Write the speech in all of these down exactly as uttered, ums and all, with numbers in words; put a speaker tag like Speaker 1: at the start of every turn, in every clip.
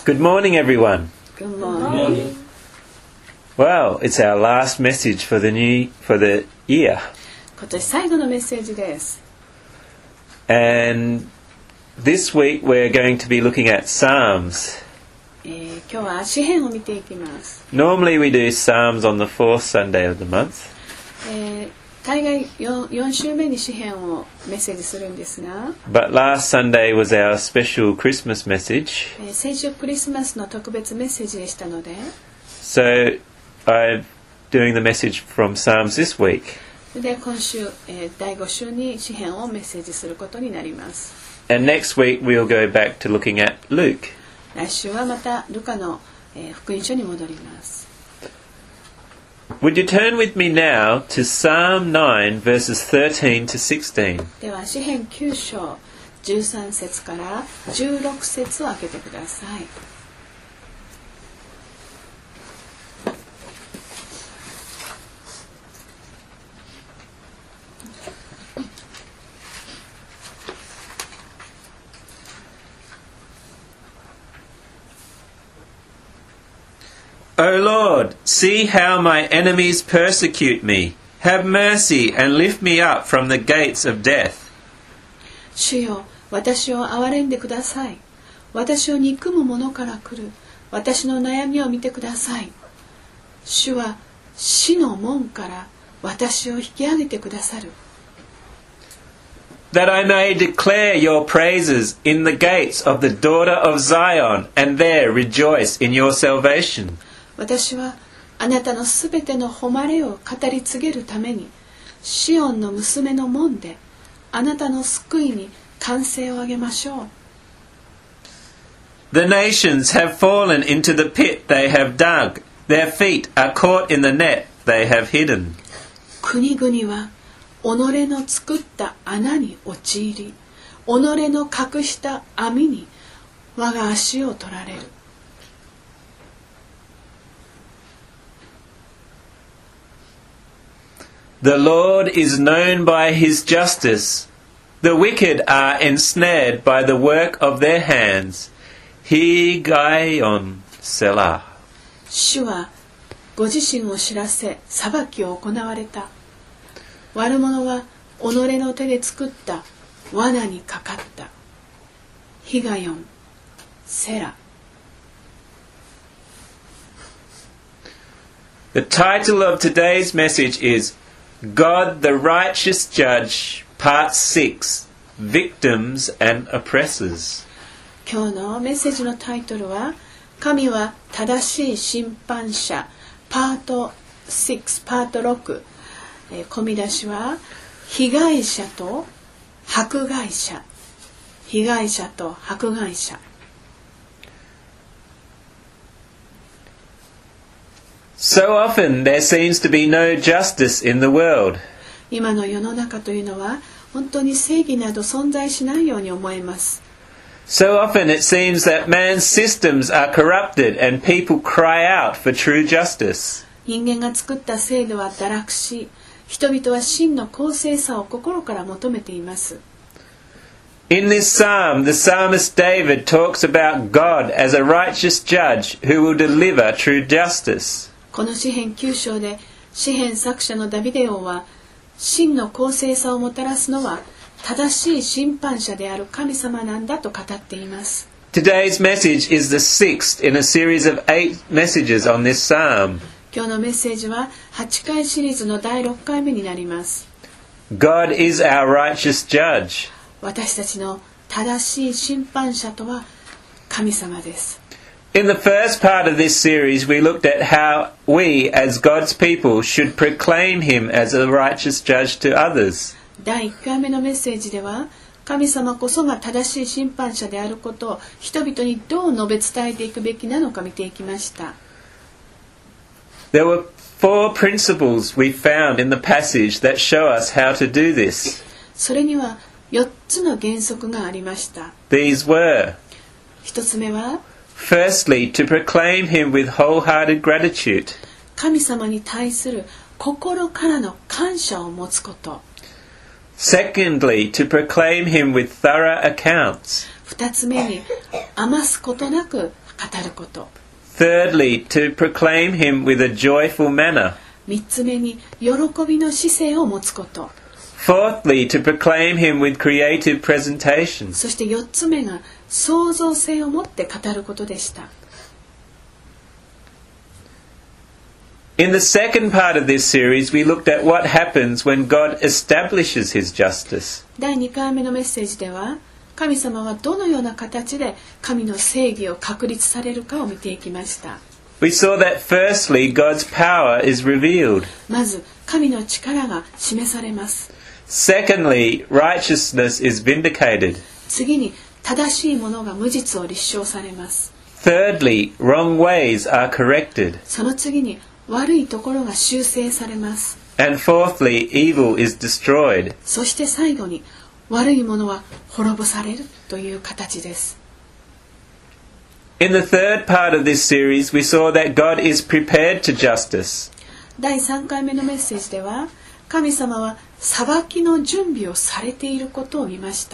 Speaker 1: Good morning, everyone.
Speaker 2: Good morning.
Speaker 1: Well, it's our last message for the new for the year.
Speaker 2: 今年最後のメッセージです。
Speaker 1: And this week we're going to be looking at Psalms.
Speaker 2: えー、今日は詩編を見ていきます。
Speaker 1: Normally we do Psalms on the fourth Sunday of the month.
Speaker 2: えー、大概 4, よん週目に詩編をメッセージするんですが、
Speaker 1: But last Sunday was our special Christmas message.
Speaker 2: えー、先週クリスマスの特別メッセージでしたので、
Speaker 1: So I'm doing the message from Psalms this week.
Speaker 2: で今週、えー、だいご週に詩編をメッセージすることになります。
Speaker 1: And next week we'll go back to looking at Luke.
Speaker 2: 来週はまたルカの、えー、福音書に戻ります。
Speaker 1: Would you turn with me now to Psalm nine verses thirteen to sixteen?
Speaker 2: では詩編きゅう章じゅうさん節からじゅうろく節を開けてください。
Speaker 1: O Lord, see how my enemies persecute me. Have mercy and lift me up from the gates of death.
Speaker 2: 主よ、私を憐れんでください。私を憎む者から来る私の悩みを見てください。主は死の門から私を引き上げてくださる。
Speaker 1: That I may declare your praises in the gates of the daughter of Zion, and there rejoice in your salvation.
Speaker 2: 私はあなたのすべての誉れを語り継げるために、シオンの娘の門であなたの救いに歓声を上げましょう。
Speaker 1: The nations have fallen into the pit they have dug. Their feet are caught in the net they have hidden.
Speaker 2: 国々は己の作った穴に陥り、己の隠した網に我が足を取られる。
Speaker 1: The Lord is known by his justice. The wicked are ensnared by the work of their hands. Higayon Selah.
Speaker 2: 主はご自身を知らせ裁きを行われた。悪者は己の手で作った罠にかかった。ヒガヨンセラ。
Speaker 1: The title of today's message is God the Righteous Judge, Part six, Victims and Oppressors.
Speaker 2: 今日のメッセージのタイトルは神は正しい審判者パートろく、パートろく、えー、込み出しは被害者と迫害者、被害者と迫害者。
Speaker 1: So often there seems to be no justice in the world.
Speaker 2: 今の世の中というのは本当に正義など存在しないように思えます。
Speaker 1: So often it seems that man's systems are corrupted and people cry out for true justice.
Speaker 2: 人間が作った制度は堕落し、人々は真の公正さを心から求めています。
Speaker 1: In this psalm, the psalmist David talks about God as a righteous judge who will deliver true justice.
Speaker 2: この詩編きゅう章で詩編作者のダビデ王は真の公正さをもたらすのは正しい審判者である神様なんだと語っています。
Speaker 1: Today's message is the sixth in a series of eight messages on this psalm.
Speaker 2: 今日のメッセージははちかいシリーズのだいろっかいめになります。
Speaker 1: God is our righteous judge.
Speaker 2: 私たちの正しい審判者とは神様です。
Speaker 1: In the first part of this series, we looked at how we, as God's people, should proclaim him as a righteous judge to others.
Speaker 2: だいいっかいめのメッセージでは神様こそが正しい審判者であることを人々にどう述べ伝えていくべきなのか見ていきました。
Speaker 1: There were four principles we found in the passage that show us how to do this.
Speaker 2: それにはよっつの原則がありました。
Speaker 1: These were:
Speaker 2: 一つ目は
Speaker 1: firstly, to proclaim him with wholehearted gratitude.
Speaker 2: 神様に対する心からの感謝を持つこと。
Speaker 1: Secondly, to proclaim him with thorough accounts.
Speaker 2: 二つ目に余すことなくること。
Speaker 1: Thirdly, to proclaim him with a joyful manner.
Speaker 2: 三つ目に喜びの姿勢を持つこと。
Speaker 1: Fourthly, to proclaim him with creative presentation.
Speaker 2: そして四つ目が創造性を持って語ることでした。
Speaker 1: In the second part of this series, we looked at what happens when God establishes his justice.
Speaker 2: だいにかいめのメッセージでは、神様はどのような形で神の正義を確立されるかを見ていきました。
Speaker 1: We saw that firstly, God's power is revealed.
Speaker 2: まず、神の力が示されます。
Speaker 1: Secondly, righteousness is vindicated.
Speaker 2: 次に、正しいものが無実を立証されます。
Speaker 1: Thirdly, wrong ways are corrected.
Speaker 2: その次に、悪いところが修正されます。
Speaker 1: And fourthly, evil is destroyed.
Speaker 2: そして最後に、悪いものは滅ぼされるという形です。
Speaker 1: In the third part of this series, we saw that God is prepared to justice.
Speaker 2: だいさんかいめのメッセージでは、神様は裁きの準備をされていることを見ました。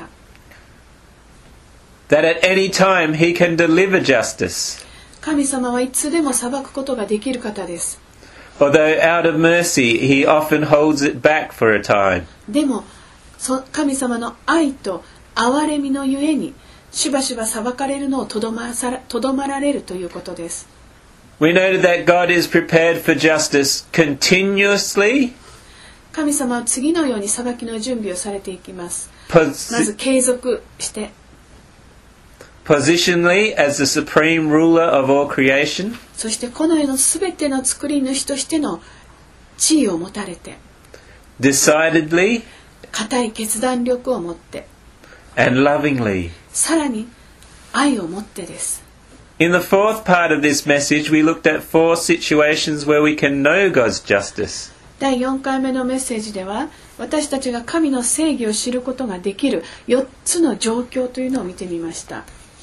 Speaker 1: That at any time he can deliver justice.
Speaker 2: 神様はいつでも裁くことができる方です。
Speaker 1: Although out of mercy, he often holds it back for a time.
Speaker 2: でも、神様の愛と憐れみのゆえに、しばしば裁かれるのをとどまられるということです。
Speaker 1: We noted that God is prepared for justice continuously.
Speaker 2: 神様は次のように裁きの準備をされていきます。
Speaker 1: Pos-
Speaker 2: まず継続して。
Speaker 1: Positionally as the supreme ruler of all creation.
Speaker 2: そしてこの世のすべての作り主としての地位を持たれて。
Speaker 1: Decidedly.
Speaker 2: 固い決断力を持って。
Speaker 1: And lovingly.
Speaker 2: さらに愛を持ってです。
Speaker 1: In the fourth part of this message, we looked at four situations where we can know God's justice.
Speaker 2: だいよんかいめのメッセージでは、私たちが神の正義を知ることができるよっつの状況というのを見てみました。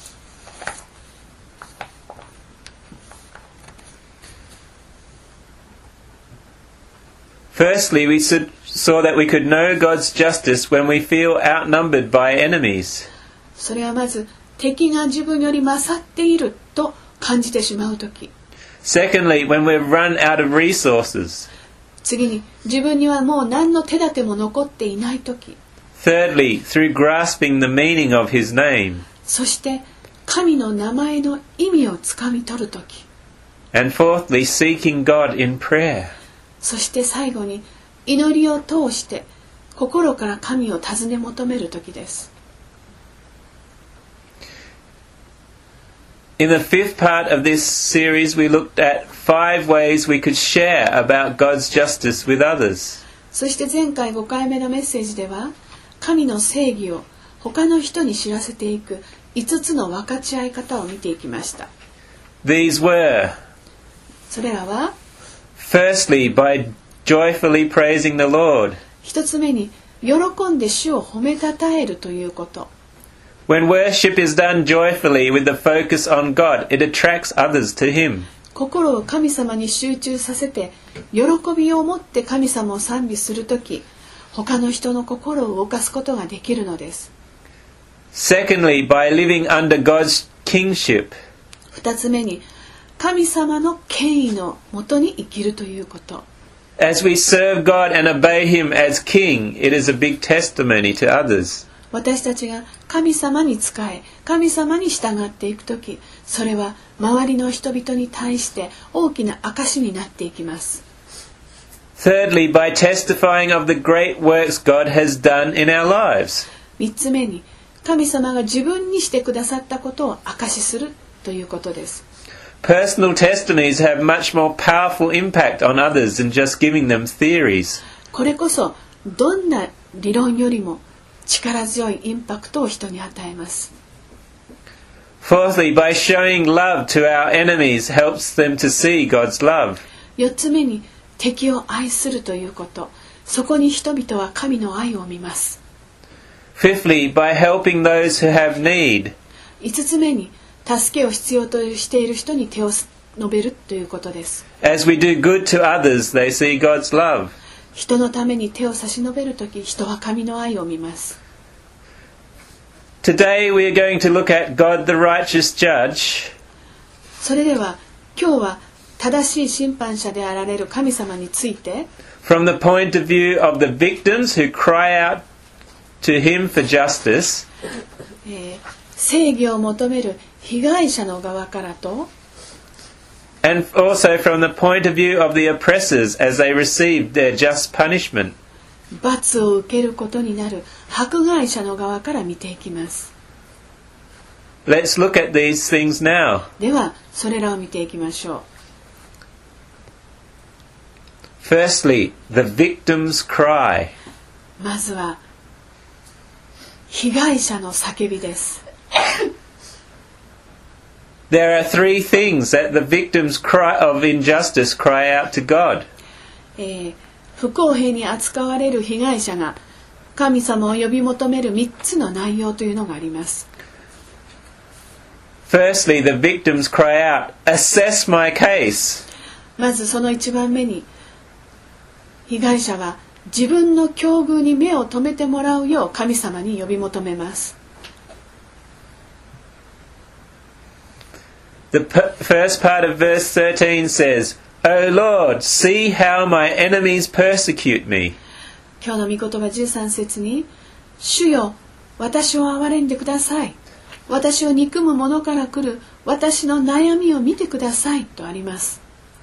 Speaker 1: Firstly, we saw that we could know God's justice when we feel outnumbered by enemies.
Speaker 2: それはまず敵が自分より勝っていると感じてしまうとき。
Speaker 1: Secondly, when we've run out of resources.
Speaker 2: 次に自分にはもう何の手立ても残っていないとき。
Speaker 1: Thirdly, through grasping the meaning of his name.
Speaker 2: そして神の名前の意味をつかみ取るとき。
Speaker 1: And fourthly, seeking God in prayer.
Speaker 2: そして最後に祈りを通して心から神を尋ね求めるときです。
Speaker 1: In the fifth part of this series, we looked at five ways we could share about God's justice with others.
Speaker 2: そして前回ごかいめのメッセージでは、神の正義を他の人に知らせていくいつつの分かち合い方を見ていきました。
Speaker 1: These were,
Speaker 2: それらは、
Speaker 1: firstly, by joyfully praising the Lord.
Speaker 2: 一つ目に、喜んで主を褒めたたえるということ。
Speaker 1: When worship is done joyfully with the focus on God, it attracts others to Him.
Speaker 2: 心を神様に集中させて、喜びを持って神様を賛美するとき、他の人の心を動かすことができるのです。
Speaker 1: Secondly, by living under God's kingship.
Speaker 2: 二つ目に、神様の権威のもとに生きるということ。
Speaker 1: As we serve God and obey Him as King, it is a big testimony to others.
Speaker 2: 私たちが神様に仕え、神様に従っていくとき、それは周りの人々に対して大きな証になっていきます。
Speaker 1: Thirdly, by testifying of the great works God has done in our lives.
Speaker 2: 三つ目に、神様が自分にしてくださったことを証しするということです。
Speaker 1: Personal testimonies have much more powerful impact on others than just giving them theories.
Speaker 2: これこそどんな理論よりも力強いインパクトを人に与えます。
Speaker 1: Fourthly, by showing love to our enemies helps them to see God's love.
Speaker 2: 四つ目に、敵を愛するということ。そこに人々は神の愛を見ます。
Speaker 1: Fifthly, by helping those who have need.
Speaker 2: 五つ目に、助けを必要としている人に手を伸べるということです。
Speaker 1: As we do good to others, they see God's love.
Speaker 2: 人のために手を差し伸べるとき、人は神の愛を見ます。
Speaker 1: Today we are going to look at God the righteous judge.
Speaker 2: それでは今日は正しい審判者であられる神様について、
Speaker 1: from the point of view of the victims who cry out to him for justice,
Speaker 2: えー、正義を求める被害者の側からと、
Speaker 1: and also from the point of view of the oppressors as they receive their just punishment.
Speaker 2: 罰を受けることになる迫害者の側から見ていきます。
Speaker 1: Let's look at these things now.
Speaker 2: ではそれらを見ていきましょう。
Speaker 1: Firstly, the victim's cry.
Speaker 2: まずは被害者の叫びです。
Speaker 1: There are three things that the victims cry of injustice cry out to God.
Speaker 2: えー、不公平に扱われる被害者が神様を呼び求めるみっつの内容というのがあります。
Speaker 1: Firstly, the victims cry out, "Assess my case."
Speaker 2: まずその一番目に、被害者は自分の境遇に目を留めてもらうよう神様に呼び求めます。
Speaker 1: The p- first part of verse thirteen says, "O Lord, see how my enemies persecute me."
Speaker 2: 今日の御言葉じゅうさん節に、主よ、私を憐れんでください。私を憎む者から来る私の悩みを見てくださいとあります。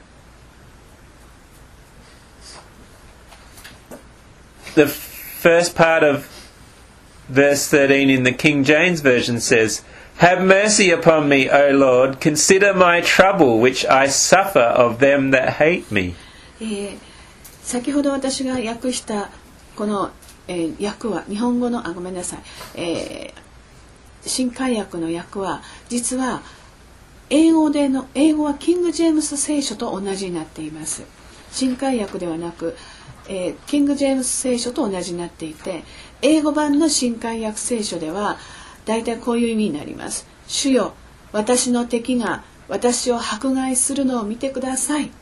Speaker 1: The first part of verse thirteen in the King James Version says, "Have mercy upon me, O Lord, consider my trouble which I suffer of them that hate me."
Speaker 2: えー、先ほど私が訳したこの、えー、訳は日本語のあごめんなさい、えー、新海訳の訳は実は英語での英語はキング・ジェームス聖書と同じになっています。新海訳ではなく、えー、キング・ジェームス聖書と同じになっていて、英語版の新海訳聖書ではだいたいこういう意味になります。主よ、私の敵が私を迫害するのを見てください。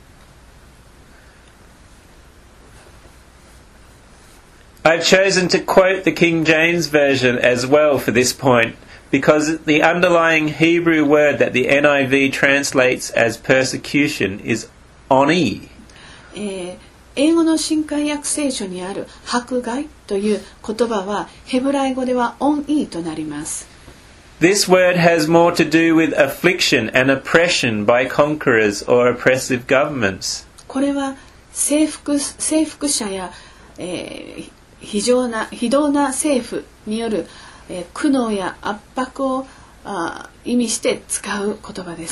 Speaker 1: I've chosen to quote the King James Version as well for this point, because the underlying Hebrew word that the N I V translates as persecution is oni.
Speaker 2: えー、英語の新海訳聖書にある迫害という言葉はヘブライ語ではオンイーとなります。
Speaker 1: This word has more to do with affliction and oppression by conquerors or oppressive governments.
Speaker 2: これは征服、征服者や、えー、非常な非道な政府による、えー、苦悩や圧迫をあ意味して使う言葉です。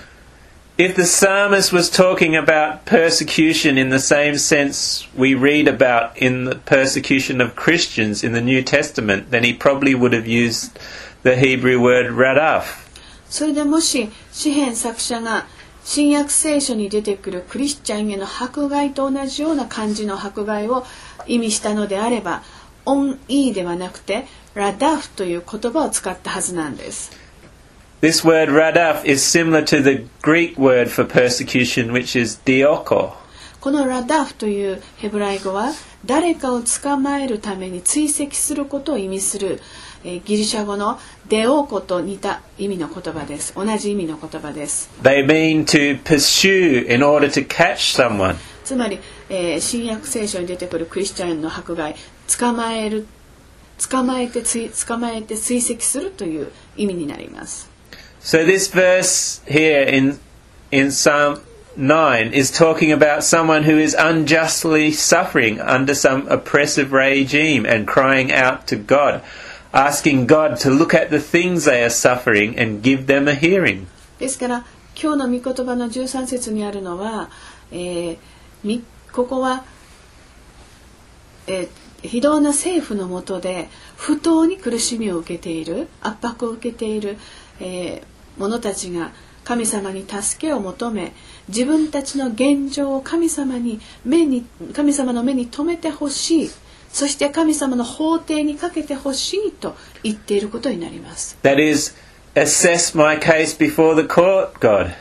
Speaker 1: If the psalmist was talking about persecution in the same sense we read about in the persecution of Christians in the New Testament, then he probably would have used the Hebrew word radaf.
Speaker 2: それでもし詩編作者が新約聖書に出てくるクリスチャンへの迫害と同じような漢字の迫害を意味したのであれば、オンイーではなくてラダフという言葉を使ったはずなんです。
Speaker 1: This word radaf is similar to the Greek word for persecution, which is dioko.
Speaker 2: このラダフというヘブライ語は誰かを捕まえるために追跡することを意味する、えー、ギリシャ語のデオコと似た意味の言葉です。同じ意味の言葉です。
Speaker 1: They mean to pursue in order to catch someone.
Speaker 2: つまり、えー、新約聖書に出てくるクリスチャンの迫害、捕まえる、捕まえて追、捕まえて追跡するという意味になります。
Speaker 1: So this verse here in in Psalm nine is talking about someone who is unjustly suffering under some oppressive regime and crying out to God, asking God to look at the things they are suffering and give them a hearing.
Speaker 2: ですから今日の御言葉のじゅうさん節にあるのは、えー、みここは、えー、非道な政府の下で不当に苦しみを受けている、圧迫を受けている、えー、者たちが神様に助けを求め、自分たちの現状を神様に目に神様の目に留めてほしい、そして神様の法廷にかけてほしいと言っていることになります。
Speaker 1: That is, assess my case before the court, God.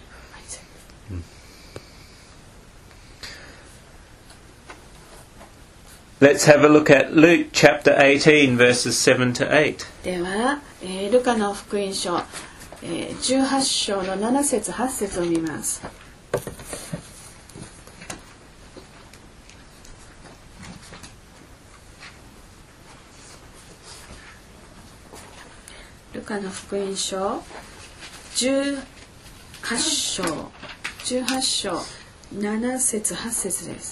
Speaker 1: Let's have a look at Luke chapter eighteen, verses seven to eight.
Speaker 2: では、えー、ルカの福音書、 えー、じゅうはち章のなな節はち節を見ます。ルカの福音書じゅうはち章じゅうはち章なな節はち節です。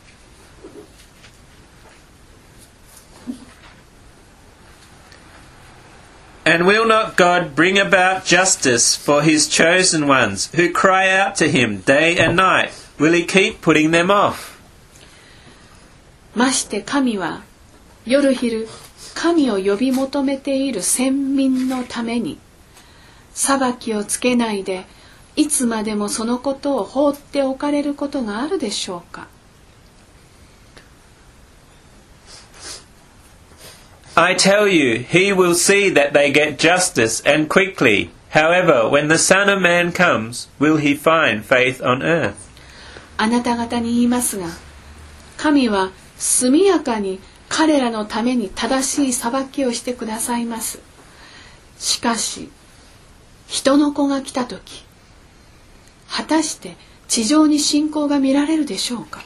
Speaker 1: And will not God bring about justice for his chosen ones who cry out to him day and night? Will he keep putting them off?
Speaker 2: まして神は夜昼神を呼び求めている先民のために裁きをつけないでいつまでもそのことを放っておかれることがあるでしょうか。
Speaker 1: I tell you, he will see that they get justice and quickly. However, when the Son of Man comes, will he find faith on earth?
Speaker 2: あなた方に言いますが、神は速やかに彼らのために正しい裁きをしてくださいます。しかし、人の子が来たとき、果たして地上に信仰が見られるでしょうか。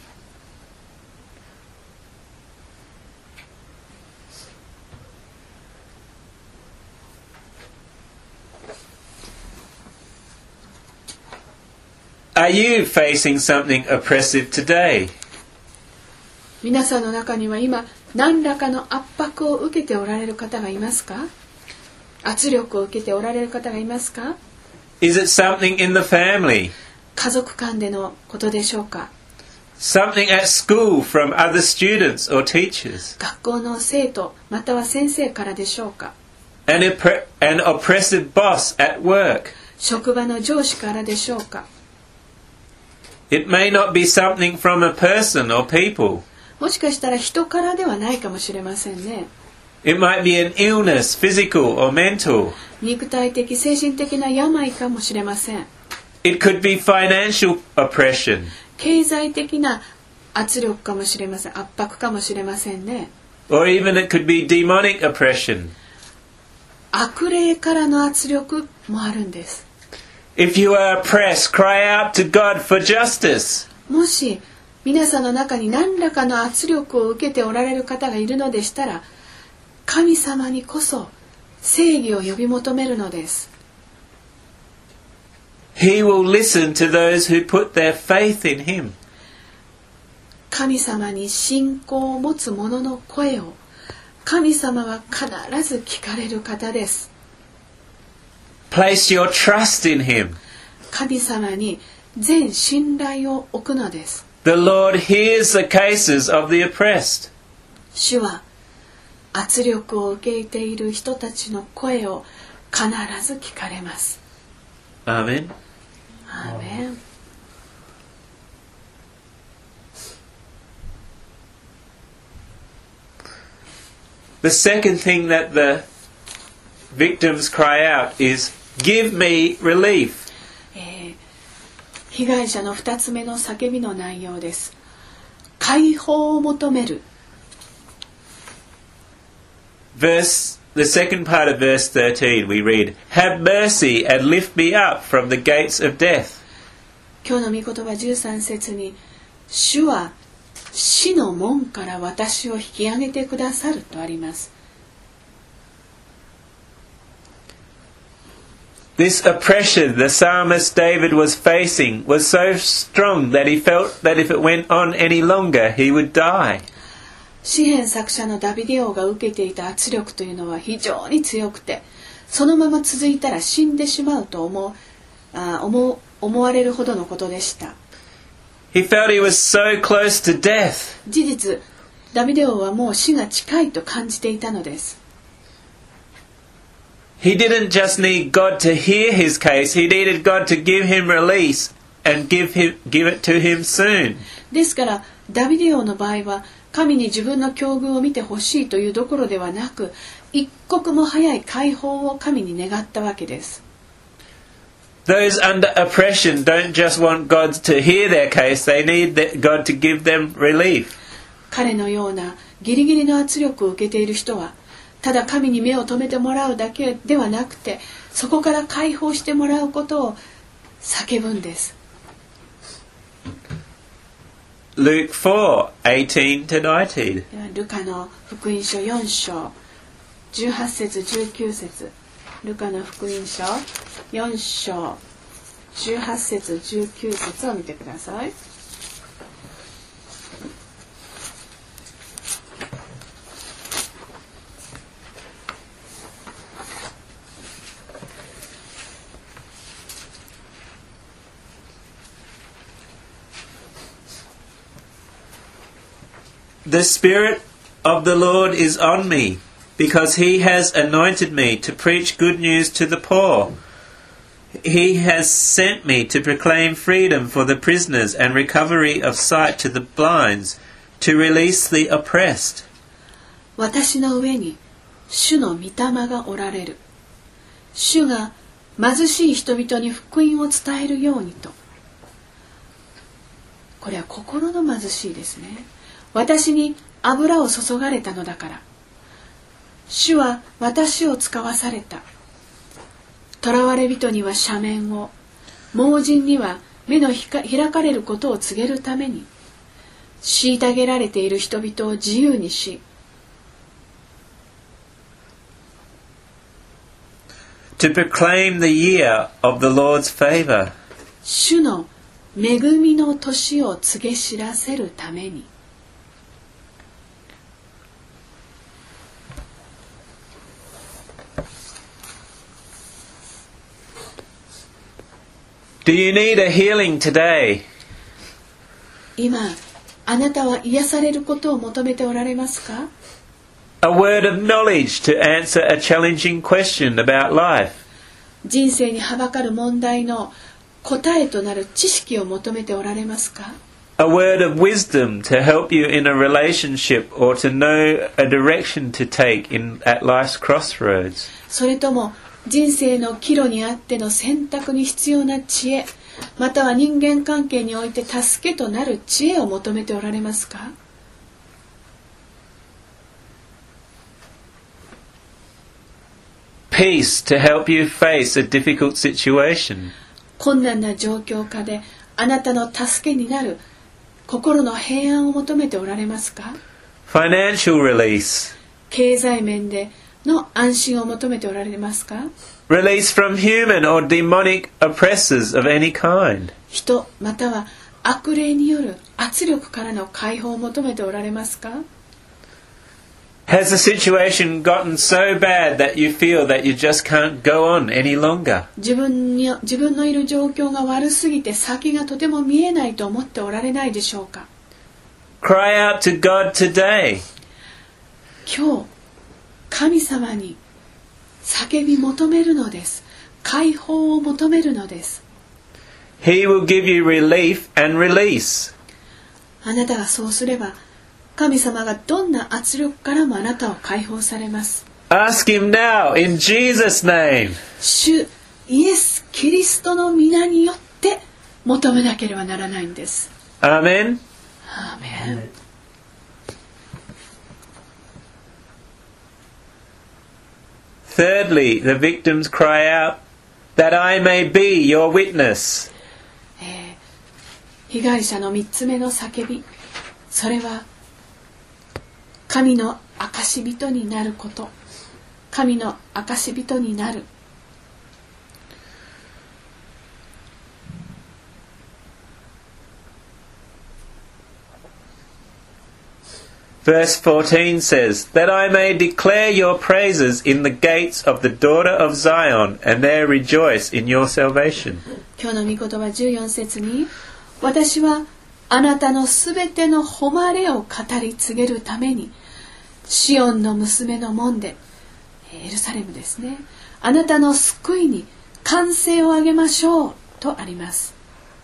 Speaker 1: Are you facing something oppressive today?
Speaker 2: 皆さんの中には今何らかの圧迫を受けておられる方がいますか？圧力を受けておられる方がいますか？
Speaker 1: Is it something in the family?
Speaker 2: 家族間でのことでしょうか？
Speaker 1: Something at school from other students or teachers?
Speaker 2: 学校の生徒または先生からでしょうか？
Speaker 1: An, oppre- an oppressive boss at work?
Speaker 2: 職場の上司からでしょうか？
Speaker 1: It may not be something from a person or people.
Speaker 2: もしかしたら人からではないかもしれませんね。
Speaker 1: It might be an illness, physical or mental.
Speaker 2: 肉体的、精神的な病かもしれません。
Speaker 1: It could be financial oppression.
Speaker 2: 経済的な圧力かもしれません。圧迫かもしれませんね。
Speaker 1: Or even it could be demonic oppression.
Speaker 2: 悪霊からの圧力もあるんです。
Speaker 1: If you are oppressed, cry out to God for justice.
Speaker 2: もし皆さんの中に何らかの圧力を受けておられる方がいるのでしたら、神様にこそ正義を呼び求めるのです。
Speaker 1: He will listen to those who put their faith in him.
Speaker 2: 神様に信仰を持つ者の声を神様は必ず聞かれる方です。
Speaker 1: Place your trust in him.
Speaker 2: 神様に全信頼を置くのです。
Speaker 1: The Lord hears the cases of the oppressed.
Speaker 2: 主は圧力を受けている人たちの声を必ず聞かれます。
Speaker 1: Amen.
Speaker 2: アーメン。
Speaker 1: The second thing that the victims cry out is, "Give me relief."
Speaker 2: えー、被害者の二つ目の叫びの内容です。解放を求める。
Speaker 1: Verse, the second part of verse thirteen, we read, "Have mercy and lift me up from the gates of death."
Speaker 2: 今日の御言葉じゅうさん節に、主は死の門から私を引き上げてくださるとあります。
Speaker 1: This oppression the psalmist David was facing was so strong that he felt that if it went on any longer, he would die.
Speaker 2: 詩編作者のダビデ王が受けていた圧力というのは非常に強くて、そのまま続いたら死んでしまうと思う、あ思う、思われるほどのことでした。
Speaker 1: He felt he was so close to death.
Speaker 2: 事実、ダビデ王はもう死が近いと感じていたのです。
Speaker 1: He didn't just need God to hear his case, he needed God to give him release and give him, give it to him soon.
Speaker 2: ですから、ダビデ王の場合は、神に自分の境遇を見てほしいというどころではなく、一刻も早い解放を神に願ったわけです。
Speaker 1: Those under oppression don't just want God to hear their case, they need God to give them relief.
Speaker 2: 彼のようなギリギリの圧力を受けている人は、 ただ神に目を留めてもらうだけではなくて、そこから解放してもらうことを叫ぶんです。
Speaker 1: Luke four, eighteen to nineteen.
Speaker 2: ではルカの福音書よん章じゅうはち節じゅうきゅう節、ルカの福音書よん章じゅうはち節じゅうきゅう節を見てください。
Speaker 1: The Spirit of the Lord is on me, because He has anointed me to preach good news to the poor. He has sent me to proclaim freedom for the prisoners and recovery of sight to the blinds, to release the oppressed.
Speaker 2: 私の上に主の御霊がおられる。主が貧しい人々に福音を伝えるようにと。これは心の貧しいですね。私に油を注がれたのだから。主は私を使わされた。囚われ人には赦免を、盲人には目の開かれることを告げるために、虐げられている人々を自由にし、
Speaker 1: To proclaim the year of the Lord's favor.
Speaker 2: 主の恵みの年を告げ知らせるために。
Speaker 1: Do you need a healing today?
Speaker 2: 今、あなたは癒されることを求めておられますか？
Speaker 1: A word of knowledge to answer a challenging question about life.
Speaker 2: 人生にはばかる問題の答えとなる知識を求めておられますか？
Speaker 1: A word of wisdom to help you in a relationship or to know a direction to take in at life's crossroads.
Speaker 2: それとも人生の岐路にあっての選択に必要な知恵、または人間関係において助けとなる知恵を求めておられますか？
Speaker 1: Peace to help you face a difficult situation.
Speaker 2: 困難な状況下であなたの助けになる心の平安を求めておられますか？
Speaker 1: Financial release.
Speaker 2: 経済面での安心を求めておられますか？
Speaker 1: Release from human or demonic oppressors of any kind.
Speaker 2: 人または悪霊による圧力からの解放を求めておられますか？
Speaker 1: Has the situation gotten so bad that you feel that you just can't go on any longer?
Speaker 2: 自分に自分のいる状況が悪すぎて先がとても見えないと思っておられないでしょうか？
Speaker 1: Cry out to God today.
Speaker 2: 今日神様に叫び求めるのです。解放を求めるのです。
Speaker 1: He will give you relief and release.
Speaker 2: あなたがそうすれば、神様がどんな圧力からもあなたを解放されます。
Speaker 1: Ask Him now in Jesus' name.
Speaker 2: 主イエス・キリストの皆によって求めなければならないんです。
Speaker 1: Amen.
Speaker 2: アーメン。
Speaker 1: Thirdly, the victims cry out, that I may be your witness.
Speaker 2: えー、被害者の三つ目の叫び、それは神の証人になること。神の証人になる。
Speaker 1: Verse fourteen says, that I may declare your praises in the gates of the daughter of Zion, and there rejoice in your salvation.
Speaker 2: 今日の御言葉じゅうよん節に、私はあなたのすべての誉れを語り継げるために、シオンの娘の門で、エルサレムですね、あなたの救いに歓声を上げましょうとあります。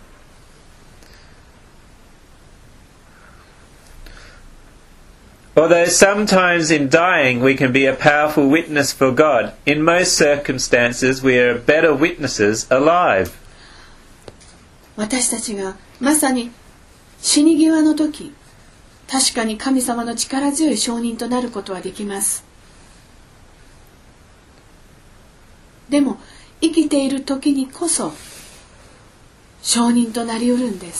Speaker 1: Although sometimes in dying we can be a powerful witness for God, in most circumstances we are better witnesses alive.
Speaker 2: 私たちがまさに死に際の時、確かに神様の力強い証人となることはできます。 でも生きている時にこそ証人となりうるんです。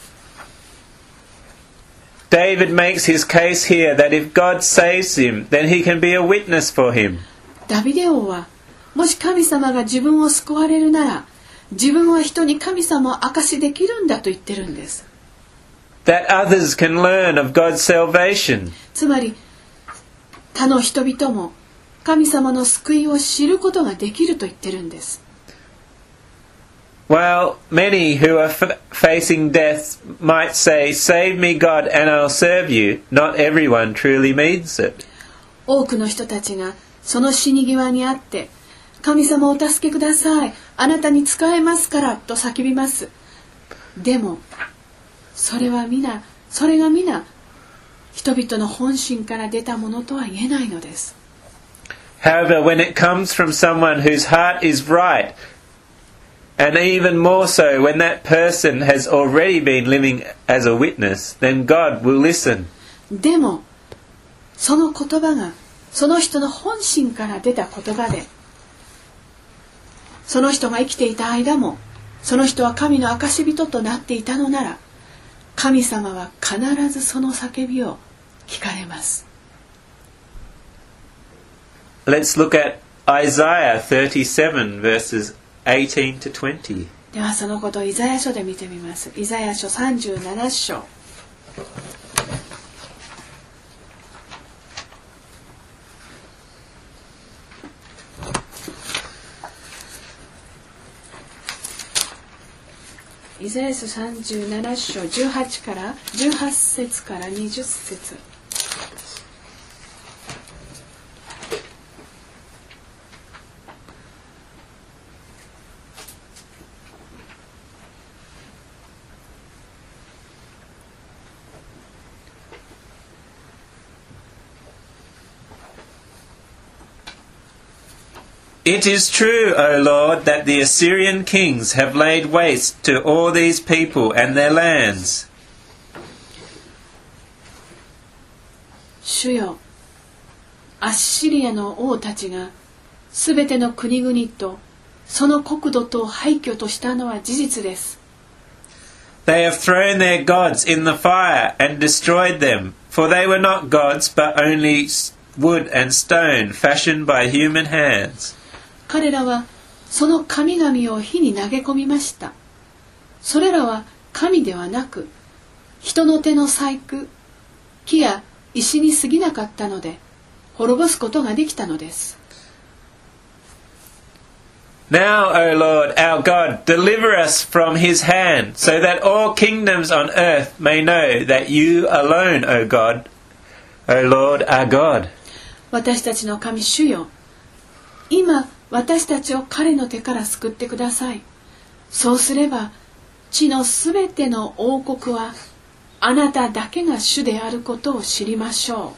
Speaker 1: David makes his case here that if God saves him, then he can be a witness for him.
Speaker 2: ダビデ王はもし神様が自分を救われるなら、自分は人に神様を証しできるんだと言ってるんです。
Speaker 1: That others can learn of God's salvation.
Speaker 2: つまり他の人々も神様の救いを知ることができると言ってるんです。
Speaker 1: While many who are f- facing death might say, "Save me, God, and I'll serve you," not everyone truly means it.
Speaker 2: 多くの人たちがその死に際にあって、神様をお助けください、あなたに仕えますからと叫びます。でもそれは皆、それが皆人々の本心から出たものとは言えないのです。
Speaker 1: However, when it comes from someone whose heart is right, and even more so when that person has already been living as a witness, then God will listen.
Speaker 2: でもその言葉がその人の本心から出た言葉で、その人が生きていた間もその人は神の証人となっていたのなら、神様は必ずその叫びを聞かれます。
Speaker 1: Let's look at Isaiah thirty-seven verses eighteen to twenty.
Speaker 2: ではそのことをイザヤ書で見てみます。イザヤ書さんじゅうなな章。イザヤ書さんじゅうなな章じゅうはちからじゅうはち節からにじゅっ節。
Speaker 1: It is true, O Lord, that the Assyrian kings have laid waste to all these people and their lands.
Speaker 2: 主よ、アッシリアの王たちがすべての国々とその国土とを廃墟としたのは事実です。
Speaker 1: They have thrown their gods in the fire and destroyed them, for they were not gods but only wood and stone fashioned by human hands.
Speaker 2: 彼らはその神々を火に投げ込みました。それらは神ではなく、人の手の細工、木や石に過ぎなかったので、滅ぼすことができたのです。
Speaker 1: Now, O Lord, our God, deliver us from his hand, so that all kingdoms on earth may know that you alone, O God, O Lord, are God.
Speaker 2: 私たちの神主よ、今私たちを彼の手から救ってください。そうすれば地のすべての王国はあなただけが主であることを知りましょ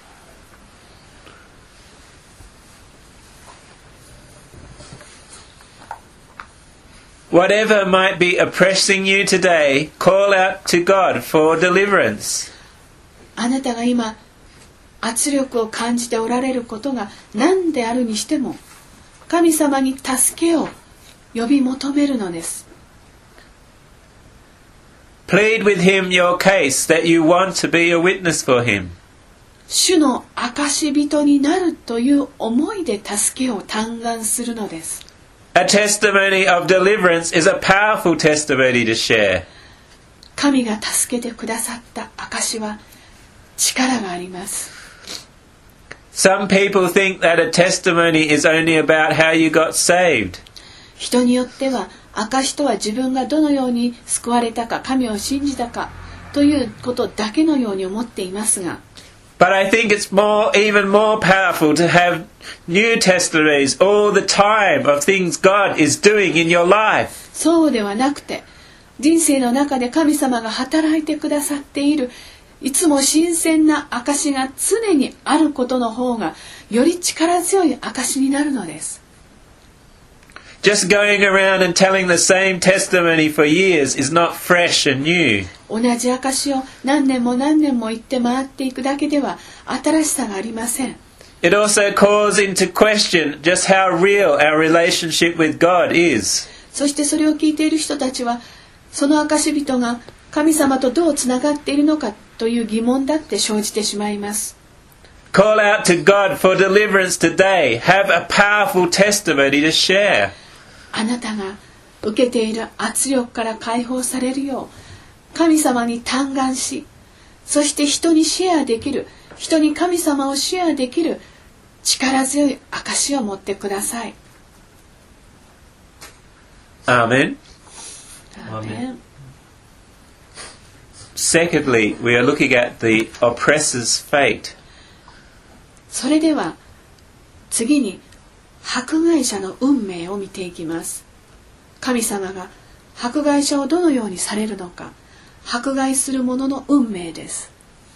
Speaker 1: う。Whatever might be oppressing you today, call out to God for deliverance.
Speaker 2: あなたが今圧力を感じておられることが何であるにしても、神様に助けを呼び求めるのです。
Speaker 1: Plead with him your case that you want to be a witness for him.
Speaker 2: 主の証人になるという思いで助けを嘆願するのです。
Speaker 1: A testimony of deliverance is a powerful testimony to share.
Speaker 2: 神が助けてくださった証は力があります。
Speaker 1: Some people think that a testimony is only about how you got saved.
Speaker 2: 人によっては証とは自分がどのように救われたか、神を信じたかということだけのように思っていますが、
Speaker 1: But I think it's more, even more powerful to have new testimonies all the time of things God is doing in your life.
Speaker 2: そうではなくて、人生の中で神様が働いてくださっている、いつも新鮮な証が常にあることの方がより力強い証になるのです。
Speaker 1: Just going around and telling the same testimony for years is not fresh and new.
Speaker 2: 同じ証を何年も何年も言って回っていくだけでは新しさがありません。
Speaker 1: It also calls into question just how real our relationship with God is.
Speaker 2: そしてそれを聞いている人たちは、その証人が神様とどうつながっているのかという疑問だって生じてしまいます。
Speaker 1: Call out to God for deliverance today. Have a powerful testimony to share.
Speaker 2: あなたが受けている圧力から解放されるよう、神様に嘆願し、そして人にシェアできる、人に神様をシェアできる力強い証を持ってください。
Speaker 1: アーメン。
Speaker 2: アーメン。
Speaker 1: Secondly, we are looking at the oppressor's fate.
Speaker 2: それでは次に迫害者の運命を見ていきます。神様が迫害者をどのようにされるのか、迫害する者の運命です。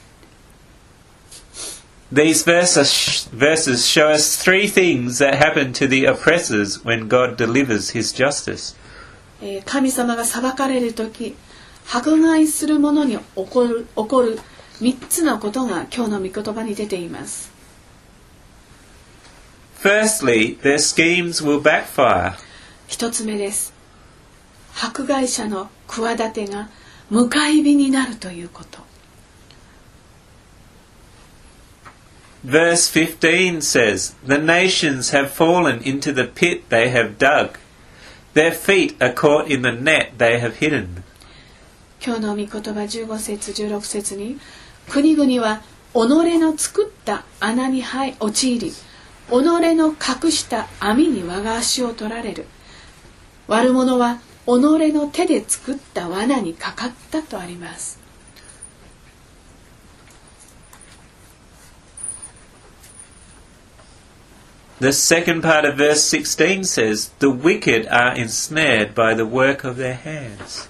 Speaker 1: These verses, verses show us three things that happen to the oppressors when God delivers his justice.
Speaker 2: 神様が裁かれるとき、迫害する者に起こる、起こる三つのことが今日の御言葉に出ています。
Speaker 1: Firstly, their schemes will backfire.
Speaker 2: 一つ目です。迫害者の企てが向かい火になるということ。
Speaker 1: Verse fifteen says, The nations have fallen into the pit they have dug. Their feet are caught in the net they have hidden.
Speaker 2: 今日の御言葉じゅうご節じゅうろく節に、国々は己の作った穴に陥り、己の隠した網に我が足を取られる。悪者は己の手で作った罠にかかったとあります。
Speaker 1: The second part of verse sixteen says, The wicked are ensnared by the work of their hands.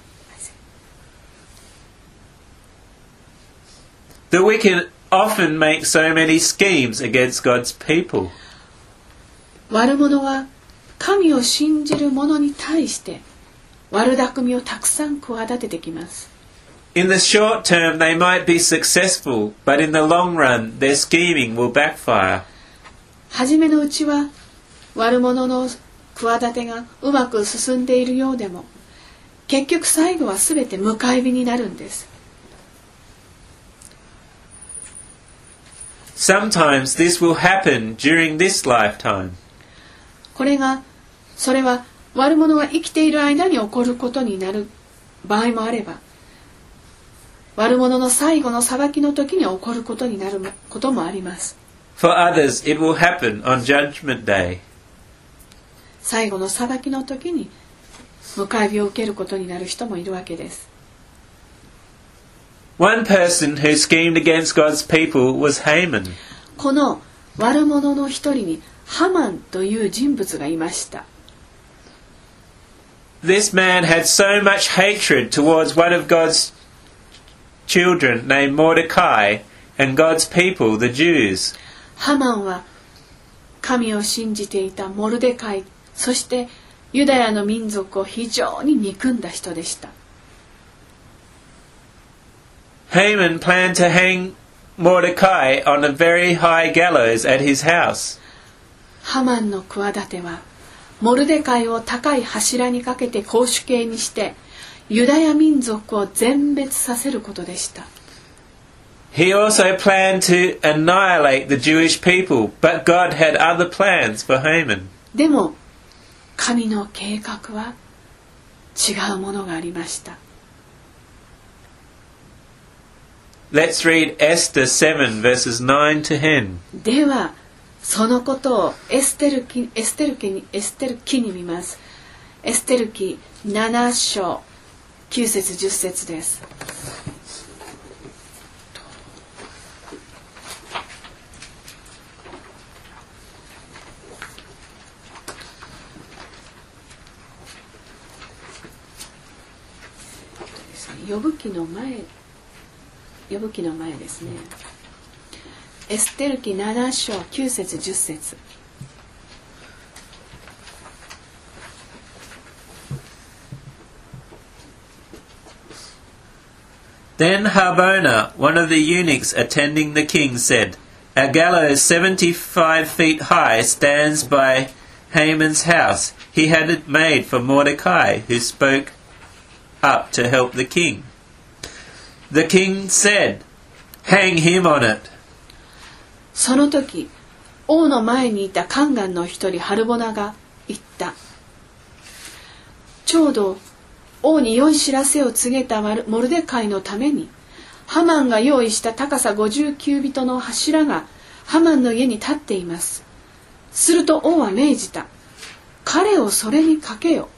Speaker 1: The wicked often make so many schemes against God's people.
Speaker 2: 悪者は神を信じる者に対して悪巧みをたくさん企ててきます。
Speaker 1: In the short term they might be successful, but in the long run their scheming will backfire.
Speaker 2: 初めのうちは悪者の企てがうまく進んでいるようでも、結局最後はすべて向かい火になるんです。
Speaker 1: Sometimes this will happen during this lifetime.
Speaker 2: これが、それは悪者が生きている間に起こることになる場合もあれば、悪者の最後の裁きの時に起こることになることもあります。
Speaker 1: For others, it will happen on Judgment Day.
Speaker 2: 最後の裁きの時に迎え火を受けることになる人もいるわけです。
Speaker 1: One person who schemed against God's people was Haman.
Speaker 2: この悪者の一人にハマンという人物がいました。
Speaker 1: This man had so much hatred towards one of God's children named Mordecai and God's people, the Jews.
Speaker 2: ハマンは神を信じていたモルデカイ、そしてユダヤの民族を非常に憎んだ人でした。
Speaker 1: Haman planned to hang Mordecai on a very high gallows at his house.
Speaker 2: ハマンの企てはモルデカイを高い柱にかけて絞首刑にしてユダヤ民族を全滅させることでした。
Speaker 1: He also planned to annihilate the Jewish people, but God had other plans for Haman.
Speaker 2: でも神の計画は違うものがありました。
Speaker 1: Let's read Esther seven verses nine to ten.
Speaker 2: ではそのことをエステル記、エステル記に、エステル記に見ます。エステル記なな章きゅう節じゅっ節です。呼ぶ記の前、呼ぶ記の前ですね。エステル記なな章きゅう節じゅっ節。
Speaker 1: Then Harbona, one of the eunuchs attending the king, said, A gallows seventy-five feet high stands by Haman's house. He had it made for Mordecai, who spoke up to help the king. The king said, "Hang him on it."
Speaker 2: その時、王の前にいた宦官の一人ハルボナが言った。ちょうど王に良い知らせを告げたモルデカイのために、ハマンが用意した高さごじゅうキュービットの柱がハマンの家に立っています。すると王は命じた。彼をそれにかけよ。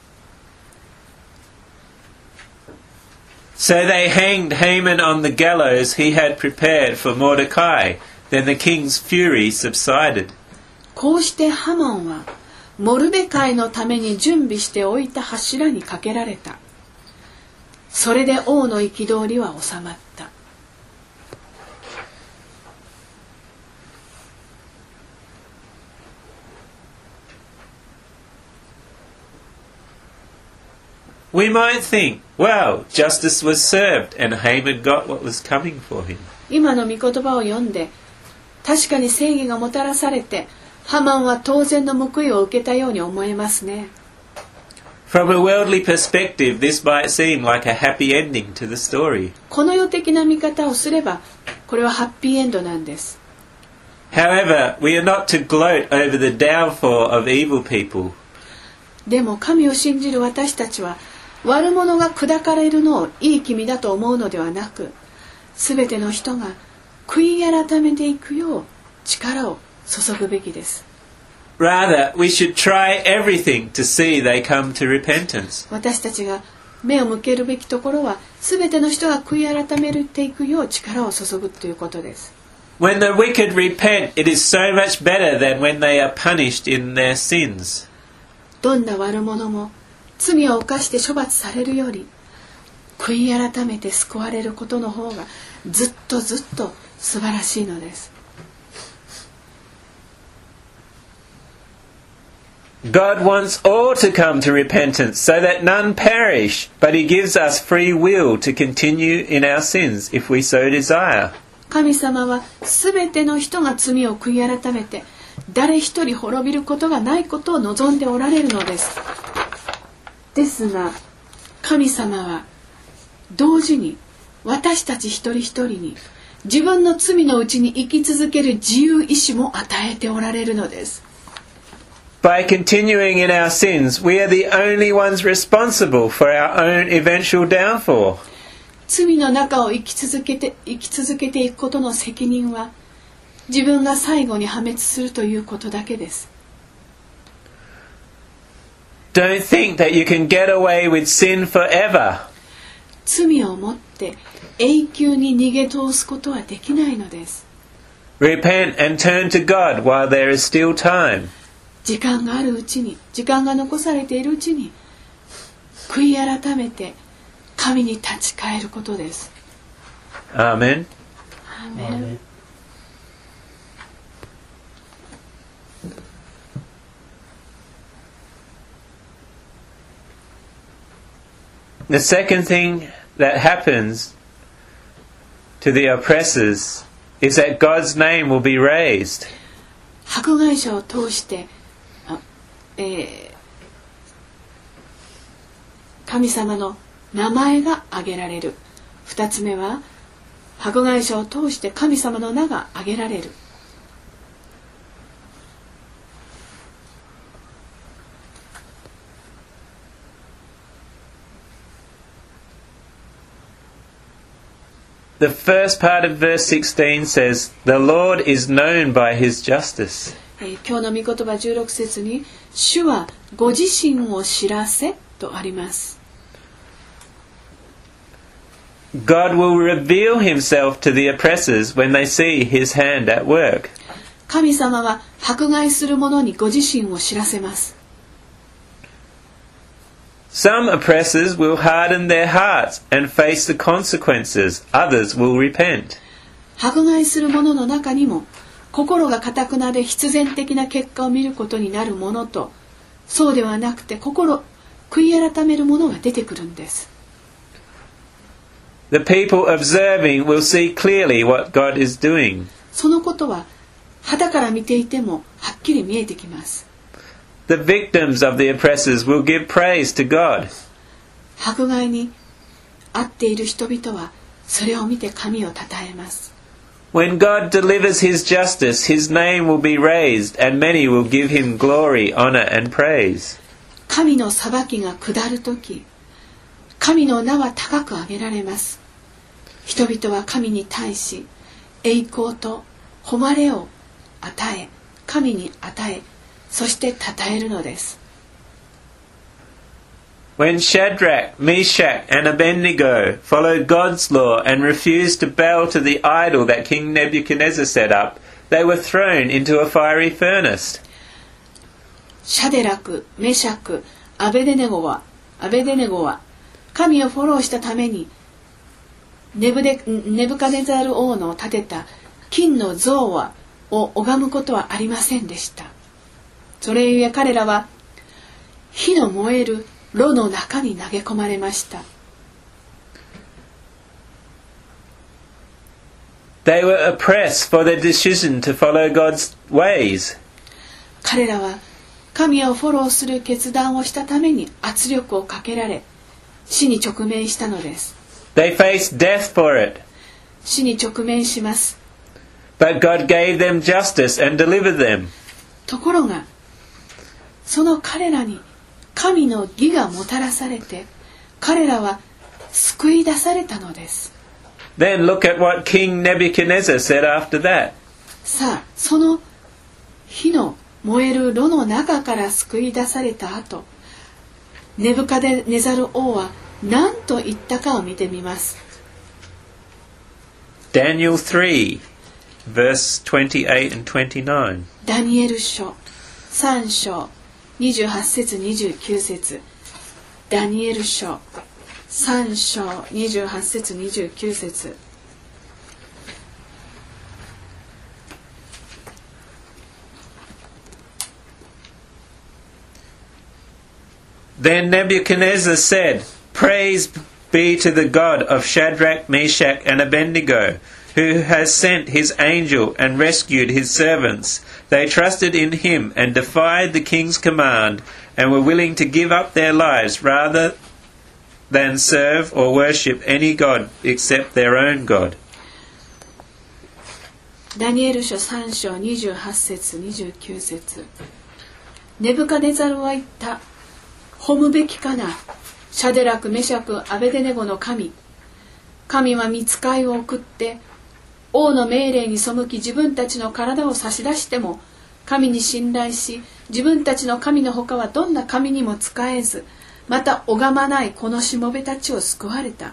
Speaker 1: So they hanged Haman on the gallows he had prepared for Mordecai. Then the king's fury subsided.
Speaker 2: こうしてハマンはモルデカイのために準備しておいた柱にかけられた。それで王の憤りは収まった。
Speaker 1: We might think, well, justice was served and Haman got what was coming for him.
Speaker 2: 今の御言葉を読んで、確かに正義がもたらされて、ハマンは当然の報いを受けたように思えますね。
Speaker 1: From a worldly perspective, this might seem like a happy ending to the story.
Speaker 2: この世的な見方をすれば、これはハッピーエンドなんです。
Speaker 1: However, we are not to gloat over the downfall of evil people.
Speaker 2: でも神を信じる私たちは、悪者が砕かれるのをいい気味だと思うのではなく、すべての人が悔い改めていくよう力を注ぐべきです。
Speaker 1: Rather, we should try everything to see they come to repentance.
Speaker 2: 私たちが目を向けるべきところは、すべての人が悔い改めていくよう力を注ぐということです。
Speaker 1: When the wicked repent, it is so much better than when they are punished in their sins.
Speaker 2: どんな悪者も罪を犯して処罰されるより、悔い改めて救われることの方がずっとずっと素晴らしいのです。
Speaker 1: God wants all to come to repentance so that none perish, but He gives us free will to continue in our sins if we so desire.
Speaker 2: 神様はすべての人が罪を悔い改めて、誰一人滅びることがないことを望んでおられるのです。ですが、神様は同時に私たち一人一人に自分の罪のうちに生き続ける自由意志も与えておられるのです。
Speaker 1: By continuing in our sins, we are the only ones responsible for our own eventual downfall.
Speaker 2: 罪の中を生き続けて生き続けていくことの責任は、自分が最後に破滅するということだけです。
Speaker 1: Don't think that you can get away with sin forever.
Speaker 2: 罪をもって永久に逃げ通すことはできないのです。
Speaker 1: Repent and turn to God while there is still time.
Speaker 2: 時間があるうちに、時間が残されているうちに、悔い改めて神に立ち返ることです。
Speaker 1: アーメン。
Speaker 2: アーメン。
Speaker 1: The second thing that happens to the oppressors is that God's name will be raised.
Speaker 2: 迫害者を通して、えー、神様の名前が挙げられる。二つ目は、迫害者を通して神様の名が挙げられる。
Speaker 1: The first part of verse sixteen says, "The Lord is known by His justice."
Speaker 2: えー、今日の御言葉じゅうろく節に、主はご自身を知らせとあります。
Speaker 1: God will reveal Himself to the oppressors when they see His hand at work.
Speaker 2: 神様は迫害する者にご自身を知らせます。
Speaker 1: Some oppressors will harden their hearts and face the consequences. Others will repent.
Speaker 2: 迫害する者の中にも、心が堅くなで必然的な結果を見ることになる者と、そうではなくて心悔い改める者が出てくるんです。
Speaker 1: The people observing will see clearly what God is doing.
Speaker 2: そのことは傍から見ていてもはっきり見えてきます。
Speaker 1: The victims of the oppressors will give praise to God.
Speaker 2: 迫害に遭っている人々はそれを見て神を称えます。
Speaker 1: When God delivers his justice, his name will be raised, and many will give him glory, honor, and praise.
Speaker 2: 神の裁きが下るとき、神の名は高く上げられます。人々は神に対し栄光と誉れを与え、神に与え、そして称えるのです。
Speaker 1: When Shadrach, Meshach, and Abednego followed God's law and refused to bow to the idol that King Nebuchadnezzar set up, they were thrown into a fiery furnace.
Speaker 2: シャデラク、メシャク、アベデネゴは、アベデネゴは神をフォローしたためにネブデ、ネブカネザル王の建てた金の像はを拝むことはありませんでした。それゆえ彼らは火の燃える炉の中に投げ込まれました。
Speaker 1: They were oppressed for their decision to follow God's ways.
Speaker 2: 彼らは神をフォローする決断をしたために圧力をかけられ、死に直面したのです。
Speaker 1: They faced death for it.
Speaker 2: 死に直面します。
Speaker 1: But God gave them justice and delivered them.
Speaker 2: ところが、その彼らに神の義がもたらされて、彼らは救い出されたのです。
Speaker 1: Then look at what King Nebuchadnezzar said after that.
Speaker 2: さあ、その火の燃える炉の中から救い出された後、ネブカデネザル王は何と言ったかを見てみます。
Speaker 1: Daniel three, verse twenty-eight and twenty-nine.
Speaker 2: ダニエル書さん章にじゅうはち節にじゅうきゅう節。ダニエル書さん章にじゅうはち節にじゅうきゅう節。
Speaker 1: Then Nebuchadnezzar said, Praise be to the God of Shadrach, Meshach, and Abednego, who has sent his angel and rescued his servants. They trusted in him and defied the king's command, and were willing to give up their lives rather than serve or worship any god except their own God.
Speaker 2: ダニエル書さん章にじゅうはち節にじゅうきゅう節。ネブカデザルは言った。褒むべきかな。シャデラク、メシャク、アベデネゴの神。神は御使いを送って王の命令に背き、自分たちの体を差し出しても神に信頼し、自分たちの神のほかはどんな神にも仕えず、また拝まないこのしもべたちを救われた。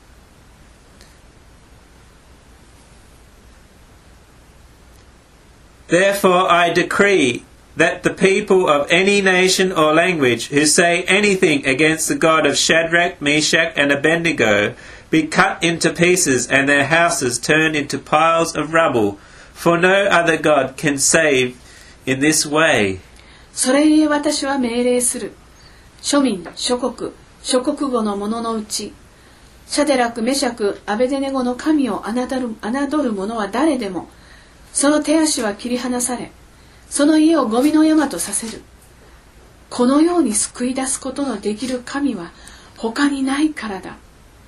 Speaker 1: Therefore I decree that the people of any nation or language who say anything against the God of Shadrach, Meshach, and Abednego be cut into pieces and their houses turned into piles of rubble, for no other God can save in this way.
Speaker 2: それゆえ私は命令する。諸民、諸国、諸国語の者のうち、シャデラク、メシャク、アベデネゴの神を侮る、侮る者は誰でも、その手足は切り離され、その家をゴミの山とさせる。このように救い出すことのできる神は他にないからだ。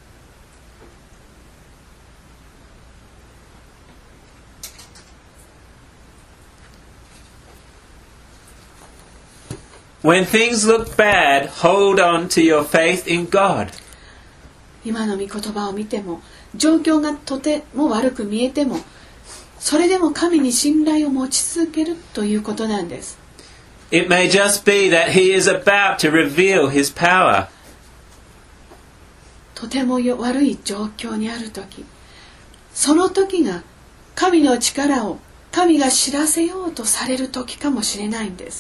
Speaker 1: When things look bad, hold on to your faith in God.
Speaker 2: 今の御言葉を見ても、状況がとても悪く見えても、それでも神に信頼を持ち続けるということなんです。
Speaker 1: It may just be that He is about to reveal His power.
Speaker 2: とても悪い状況にあるとき、その時が神の力を神が知らせようとされる時かもしれないんです。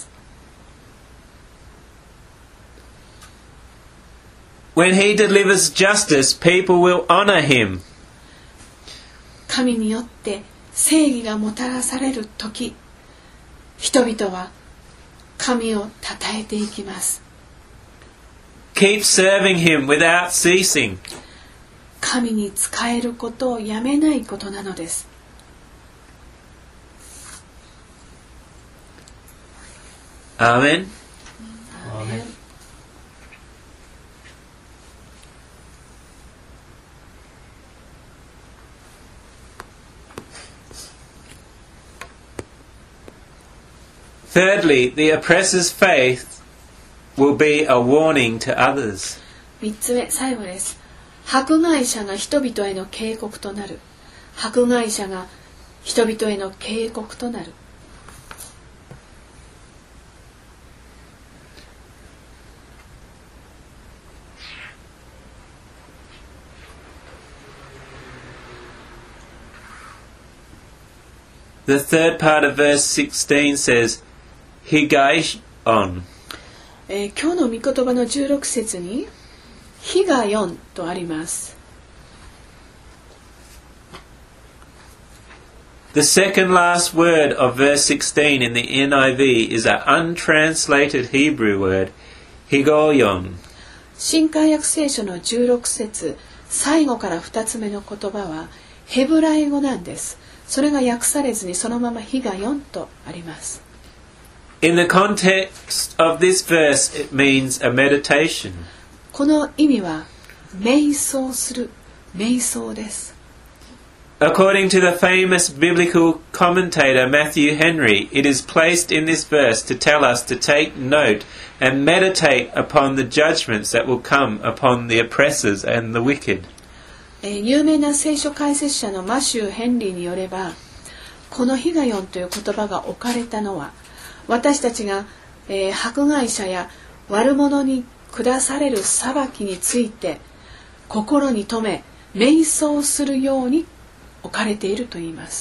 Speaker 1: When He delivers justice, people will honor Him.
Speaker 2: 神によって正義がもたらされる時、人々は神を称えていきます。
Speaker 1: Keep serving Him without ceasing.
Speaker 2: 神に仕えることをやめないことなのです。
Speaker 1: Amen.
Speaker 2: Amen.
Speaker 1: Thirdly, the oppressor's faith will be a warning to others.
Speaker 2: 三つ目、最後です。迫害者が人々への警告となる。迫害者が人々への警告となる。
Speaker 1: The third part of verse sixteen says, Higaishon.
Speaker 2: えー、今日の御言葉のじゅうろく節にヒガヨンとあります。
Speaker 1: The second last word of verse sixteen in the N I V is an untranslated Hebrew word, Higoyon.
Speaker 2: 新海訳聖書のじゅうろく節、最後からふたつめの言葉はヘブライ語なんです。それが訳されずにそのままヒガヨンとあります。
Speaker 1: In the context of this verse, it means a meditation.
Speaker 2: この意味は瞑想する、瞑想です。
Speaker 1: According to the famous biblical commentator Matthew Henry, it is placed in this verse to tell us to take note and meditate upon the judgments that will come upon the oppressors and the wicked.
Speaker 2: えー、有名な聖書解説者のマシュー・ヘンリーによれば、このヒガヨンという言葉が置かれたのは、私たちが、えー、迫害者や悪者に下される裁きについて心に留め瞑想するように置かれていると言います。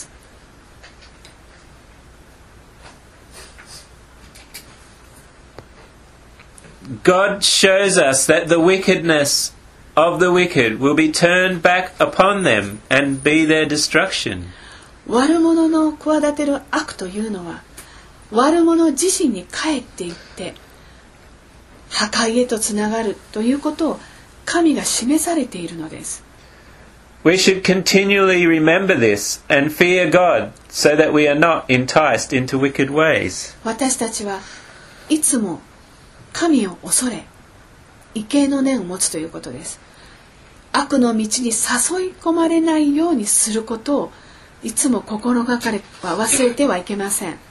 Speaker 1: God shows us that the wickedness of the wicked will be turned back upon them and be their destruction.
Speaker 2: 悪者の企てる悪というのは悪者自身に返っていって破壊へとつながるということを神が示されているのです。
Speaker 1: We should continually remember this and fear God so that we are not enticed into wicked ways.
Speaker 2: 私たちはいつも神を恐れ畏敬の念を持つということです。悪の道に誘い込まれないようにすることをいつも心がかれは忘れてはいけません。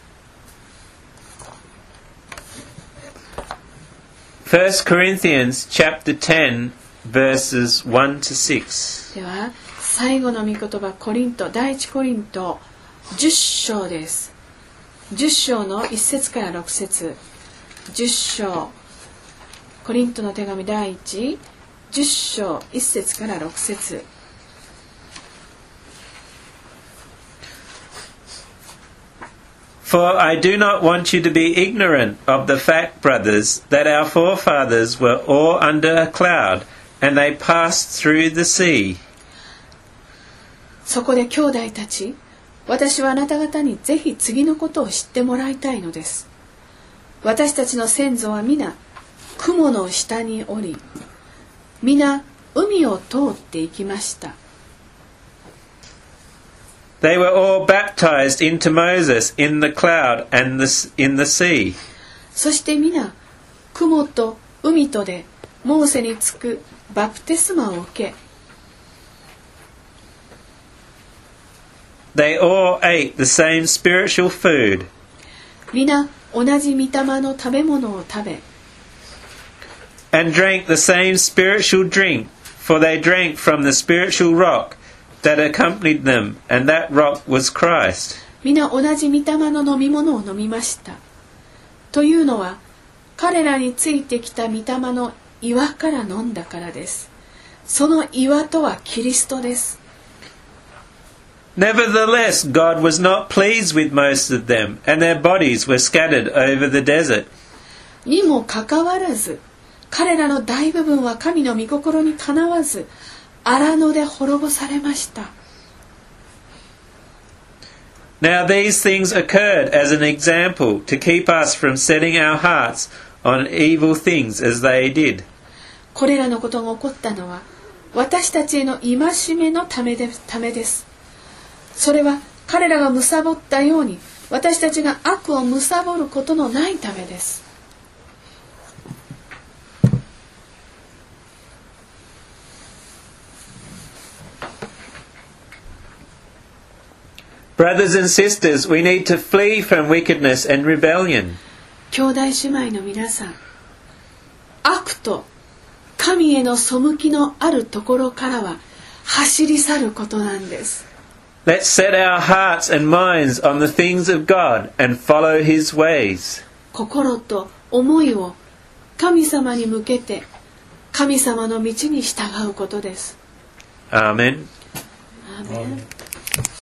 Speaker 1: First Corinthians chapter ten verses one to six.
Speaker 2: では最後の御言葉コリント第一コリントじゅっ章です。じゅっ章のいち節からろく節。じゅっ章コリントの手紙第一じゅっ章いち節からろく節。
Speaker 1: For I do not want you to be ignorant of the fact, brothers, that our forefathers were all under a cloud, and they passed through the sea.
Speaker 2: そこで兄弟たち、私はあなた方にぜひ次のことを知ってもらいたいのです。私たちの先祖は皆、雲の下におり、皆、海を通って行きました。
Speaker 1: They were all baptized into Moses in the cloud and the, in the sea.
Speaker 2: そして皆、雲と海とでモーセにつくバプテスマを受け、
Speaker 1: They all ate the same spiritual food.
Speaker 2: 皆、同じ御霊の食べ物を食べ、
Speaker 1: And drank the same spiritual drink, for they drank from the spiritual rock that accompanied them, and that rock was Christ.
Speaker 2: 皆同じ御霊の飲み物を飲みました。というのは、彼らについてきた御霊の岩から飲んだからです。その岩とはキリストです。
Speaker 1: Nevertheless, God was not pleased with most of them, and their bodies were scattered over the desert.
Speaker 2: にもかかわらず、彼らの大部分は神の御心にかなわず、荒野で滅ぼされました。
Speaker 1: Now these things occurred as an example to keep us from setting our hearts on evil things as they did.
Speaker 2: これらのことが起こったのは、私たちへの戒めのためで、ためです。それは彼らが貪ったように、 私たちが悪を貪ることのないためです。
Speaker 1: Brothers and sisters, we need to flee from wickedness and rebellion.
Speaker 2: 兄弟姉妹の皆さん、悪と神への背きのあるところからは走り去ることなんです。
Speaker 1: Let's set our hearts and minds on the things of God and follow His ways.
Speaker 2: 心と思いを神様に向けて神様の道に従うことです。
Speaker 1: Amen.
Speaker 2: Amen.